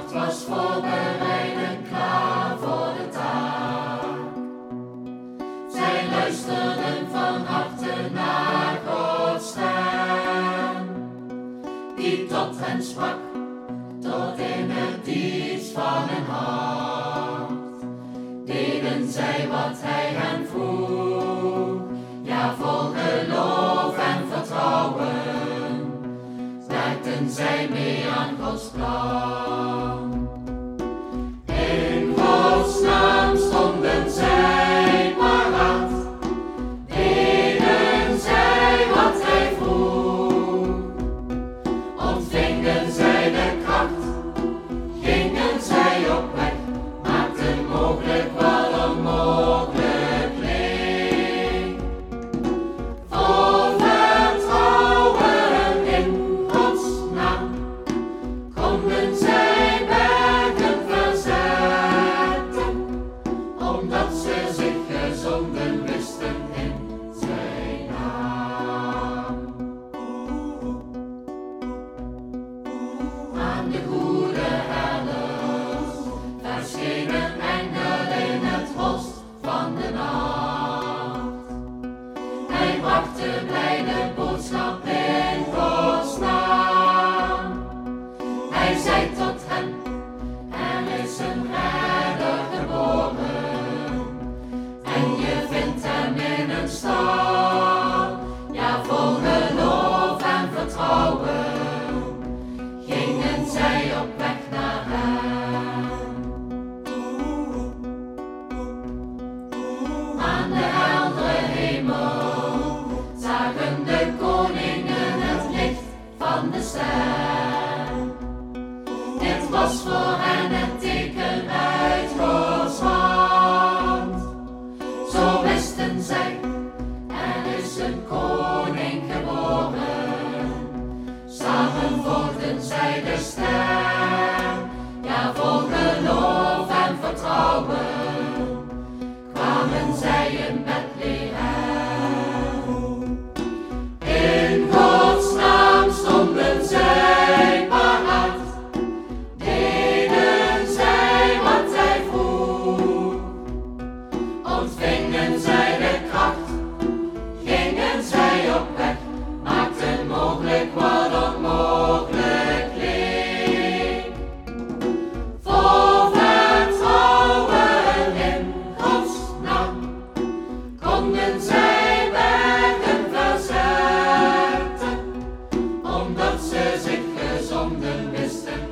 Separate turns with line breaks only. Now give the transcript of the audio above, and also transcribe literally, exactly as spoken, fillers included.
hart was voorbereid en klaar voor de taak. Zij luisterden van harte naar Gods stem, die tot hen sprak, tot in het diepst van hun hart. Deden zij wat hij hen vroeg, ja, vol geloof en vertrouwen, werkten zij mee aan Gods plan. In Gods naam stonden zij paraat, deden zij wat hij vroeg, ontvingen zij de kracht, gingen zij op weg, maakten mogelijk wat onmogelijk leek. Vol vertrouwen in Gods naam konden zij bergen verzetten, omdat ze zich gezonden wisten in zijn naam. Aan de goede herders verscheen een engel in het bos van de nacht. Hij bracht de blijde boodschap in Gods naam. Hij zei tot hen, er is een redder geboren, en je vindt hem in een stal. Ja, vol geloof en vertrouwen gingen zij op weg naar hem. Aan de heldere hemel zagen de koningen het licht van de ster. Dit was voor hen het teken uit Gods hand. Zo wisten zij, er is een koning geboren. Samen volgden zij de ster, ja, vol geloof en vertrouwen kwamen zij in Bethlehem. In Gods naam stonden zij paraat, deden zij wat hij vroeg, ontvingen zij de kracht, gingen zij op weg, maakten mogelijk wat onmogelijk leek. Vol vertrouwen in Gods naam konden zij bergen verzetten, omdat ze zich gezonden wisten